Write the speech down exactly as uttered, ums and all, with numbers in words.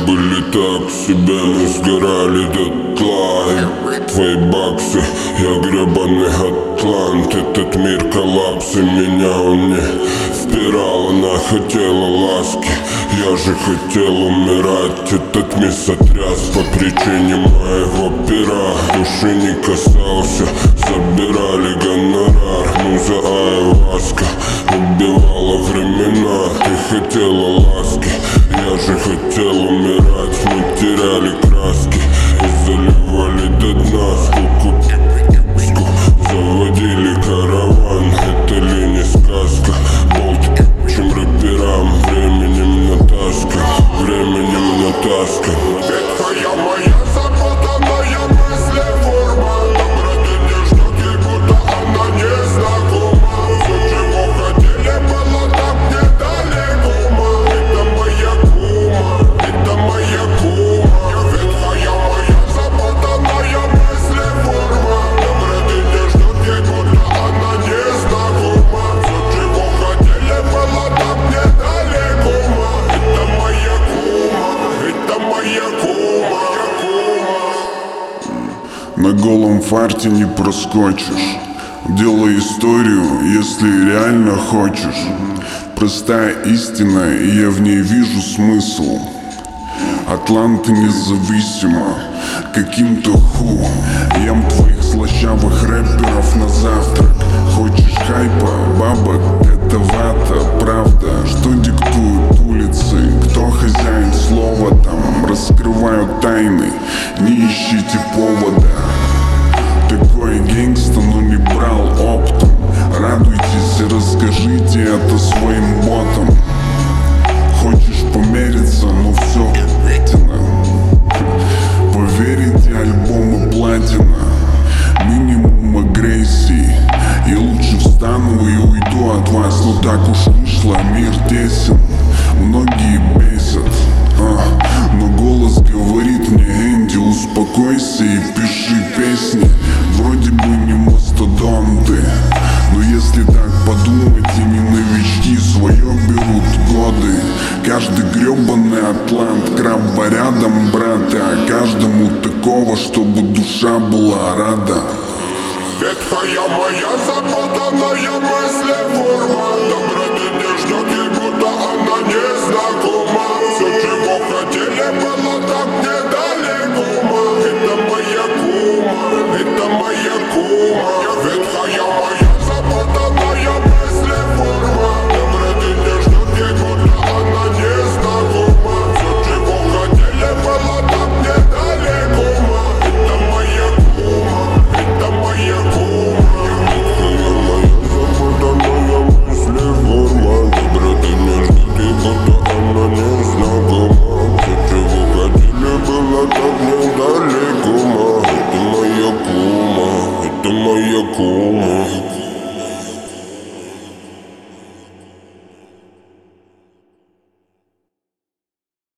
были так себе, мы сгорали дотла. Твои баксы, я гребаный атлант. Этот мир коллапс, и меня он не впирал. Она хотела ласки, я же хотел умирать. Этот мир сотряс по причине моего пера. Души не касался, забирали гонорар. Муза айваска убивала времена. Ты хотела ласки, я же хотел умирать. Мы теряли краски и заливали до дна. Скуку, заводили караван. Это ли не сказка? Болт, чем рэперам. Временем натаска, временем натаска. Ветхая моя запутанная мысли форма. Доброты не ждет, ей будто она незнакома. Все, чего хотели, было так недалеко. Это моя кума, это моя кума. Ветхая моя запутанная мысли форма. Доброты не ждет, ей будто она незнакома. Все, чего хотели, было так недалеко. Это моя кума, это моя кума. На голом фарте не проскочишь. Делай историю, если реально хочешь. Простая истина, и я в ней вижу смысл. Атланта независимо, каким-то ху. Ем твоих слащавых рэперов на завтрак. Хочешь хайпа, бабок, это вата, правда. Что диктуют улицы, кто хозяин слова там. Раскрываю тайны, не ищите повода. Такой гангста, но не брал оптом. Радуйтесь и расскажите это своим ботам. Хочешь помериться, но все платина. Поверите, альбомы платина. Минимум агрессии. И лучше встану и уйду от вас. Но так уж вышло, мир тесен. Многие бесят, а, но голос говорит мне: Энди, успокойся и пиши песни. Вроде бы не мастодонты, но если так подумать, ими новички свое берут годы. Каждый гребаный атлант, крабба рядом, брата. А каждому такого, чтобы душа была рада. Ветхая моя запутанная мысли форма. Доброты не ждет, ей будто она незнакома. Все, чего хотели,